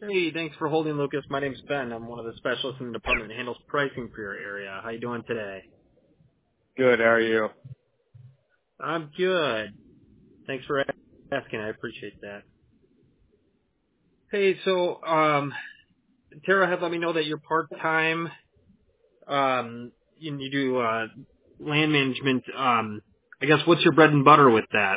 Hey, thanks for holding, Lucas. My name's Ben. I'm one of the specialists in the department that handles pricing for your area. How you doing today? Good, how are you? I'm good. Thanks for asking. I appreciate that. Hey, so Tara had let me know that you're part-time. You do land management. I guess what's your bread and butter with that?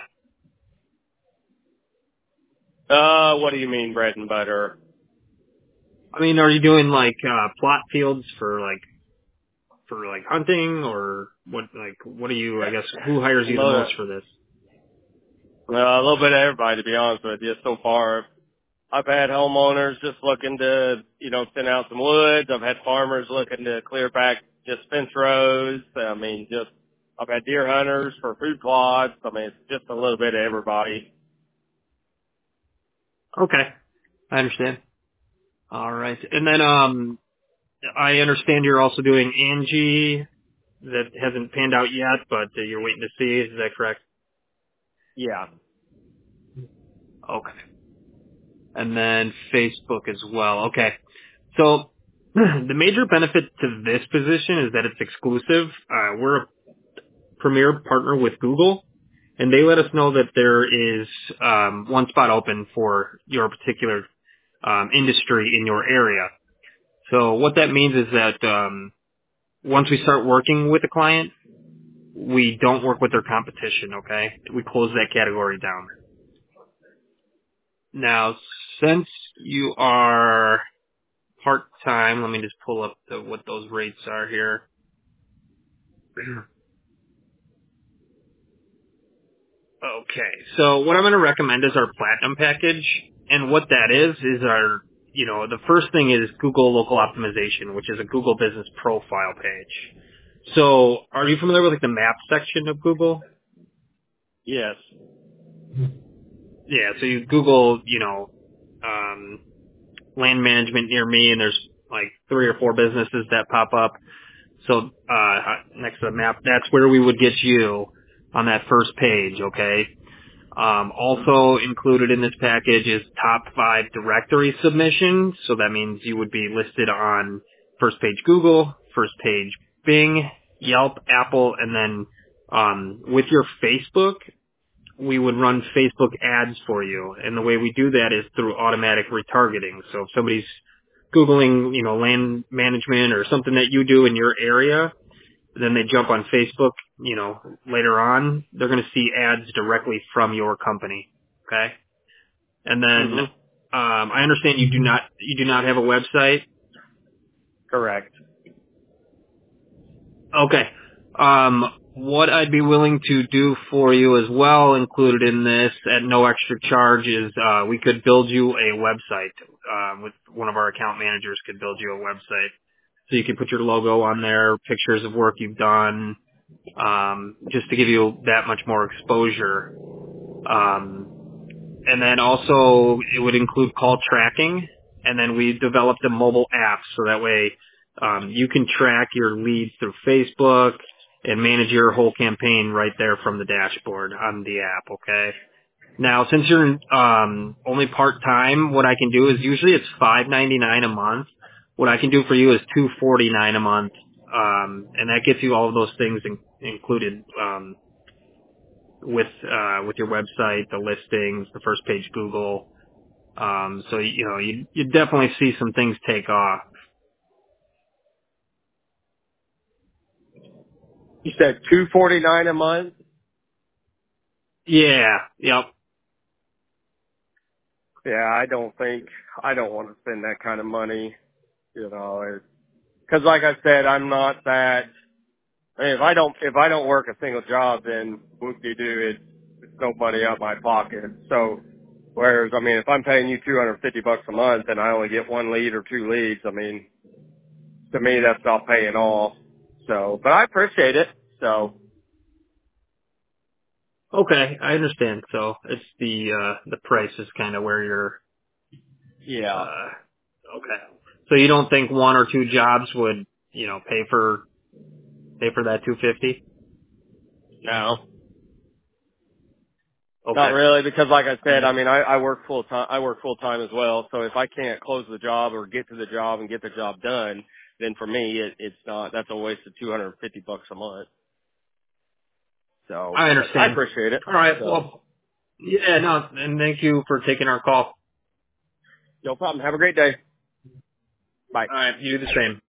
What do you mean bread and butter? I mean, are you doing like plot fields for hunting, or what do you? I guess who hires you the most for this? A little bit of everybody, to be honest with you. So far, I've had homeowners just looking to, thin out some woods. I've had farmers looking to clear back just fence rows. I've had deer hunters for food plots. It's just a little bit of everybody. Okay, I understand. All right. And then I understand you're also doing Angie. That hasn't panned out yet, but you're waiting to see. Is that correct? Yeah. Okay. And then Facebook as well. Okay. So the major benefit to this position is that it's exclusive. We're a premier partner with Google, and they let us know that there is one spot open for your particular industry in your area. So what that means is that once we start working with a client, we don't work with their competition, okay? We close that category down. Now, since you are part-time, let me just pull up what those rates are here. Okay, so what I'm going to recommend is our Platinum package, and what that is our, the first thing is Google Local Optimization, which is a Google Business Profile page. So, are you familiar with the map section of Google? Yes. Yeah, so you Google, land management near me, and there's like 3 or 4 businesses that pop up. So next to the map, that's where we would get you on that first page, okay? Also included in this package is top 5 directory submissions. So that means you would be listed on first page Google, first page Bing, Yelp, Apple, and then with your Facebook, we would run Facebook ads for you. And the way we do that is through automatic retargeting. So if somebody's Googling, land management or something that you do in your area, then they jump on Facebook, later on, they're going to see ads directly from your company. Okay. And then, Mm-hmm. I understand you do not have a website. Correct. Okay. What I'd be willing to do for you as well, included in this at no extra charge, is we could build you a website. With one of our account managers could build you a website, so you could put your logo on there, pictures of work you've done, just to give you that much more exposure. And then also it would include call tracking, and then we developed a mobile app so that way you can track your leads through Facebook and manage your whole campaign right there from the dashboard on the app, okay? Now, since you're only part-time, what I can do is usually it's $5.99 a month. What I can do for you is $2.49 a month, and that gets you all of those things included with your website, the listings, the first page Google. So you definitely see some things take off. You said $249 a month? Yeah, yep. Yeah, I don't want to spend that kind of money, because like I said, I'm not that. If I don't work a single job, then whoop-de-doo, it's no money out of my pocket. So, whereas, if I'm paying you $250 a month and I only get 1 lead or 2 leads, to me, that's not paying off. So, but I appreciate it. So, Okay, I understand. So it's the price is kind of where you're. yeah. Okay. So you don't think 1 or 2 jobs would pay for that $250? No. Okay. Not really, because like I said, I mean, I work full time. I work full time as well. So if I can't close the job or get to the job and get the job done, then for me, it's not. That's a waste of $250 a month. So I but I understand. appreciate it. All right. So Well, yeah, no, and thank you for taking our call. no problem. Have a great day. Bye. All right. You do the same.